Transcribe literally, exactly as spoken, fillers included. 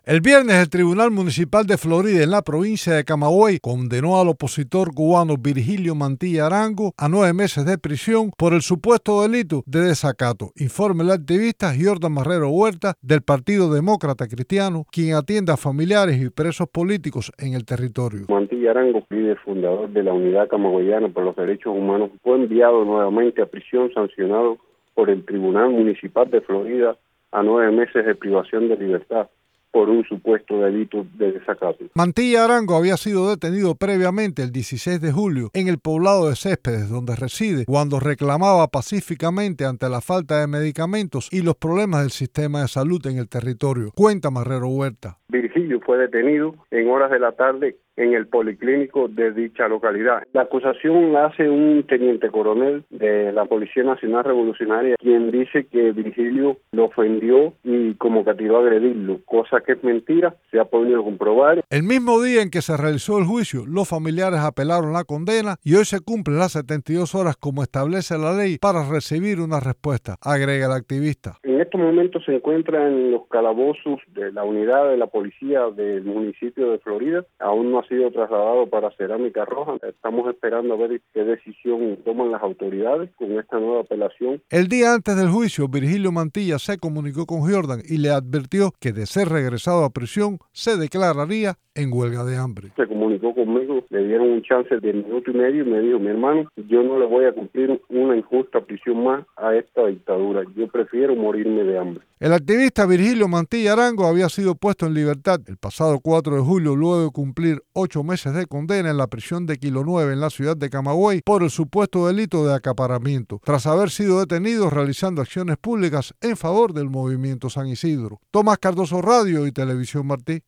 El viernes, el Tribunal Municipal de Florida en la provincia de Camagüey condenó al opositor cubano Virgilio Mantilla Arango a nueve meses de prisión por el supuesto delito de desacato. Informa el activista Jordan Marrero Huerta del Partido Demócrata Cristiano, quien atiende a familiares y presos políticos en el territorio. Mantilla Arango, líder fundador de la Unidad Camagüeyana por los Derechos Humanos, fue enviado nuevamente a prisión sancionado por el Tribunal Municipal de Florida a nueve meses de privación de libertad por un supuesto delito de desacato. Mantilla Arango había sido detenido previamente el dieciséis de julio en el poblado de Céspedes, donde reside, cuando reclamaba pacíficamente ante la falta de medicamentos y los problemas del sistema de salud en el territorio. Cuenta Marrero Huerta. Virgilio fue detenido en horas de la tarde en el policlínico de dicha localidad. La acusación la hace un teniente coronel de la Policía Nacional Revolucionaria, quien dice que Virgilio lo ofendió y como que tiró a agredirlo, cosa que es mentira, se ha podido comprobar. El mismo día en que se realizó el juicio, los familiares apelaron la condena y hoy se cumplen las setenta y dos horas como establece la ley para recibir una respuesta, agrega el activista. En estos momentos se encuentra en los calabozos de la unidad de la policía del municipio de Florida, aún no ha sido trasladado para Cerámica Roja. Estamos esperando a ver qué decisión toman las autoridades con esta nueva apelación. El día antes del juicio, Virgilio Mantilla se comunicó con Jordan y le advirtió que de ser regresado a prisión se declararía en huelga de hambre. Se comunicó conmigo, le dieron un chance de minuto y medio y me dijo: mi hermano, yo no le voy a cumplir una injusta prisión más a esta dictadura, yo prefiero morirme de hambre. El activista Virgilio Mantilla Arango había sido puesto en libertad el pasado cuatro de julio luego de cumplir ocho meses de condena en la prisión de Kilo nueve en la ciudad de Camagüey por el supuesto delito de acaparamiento, tras haber sido detenido realizando acciones públicas en favor del movimiento San Isidro. Tomás Cardoso, Radio y Televisión Martí.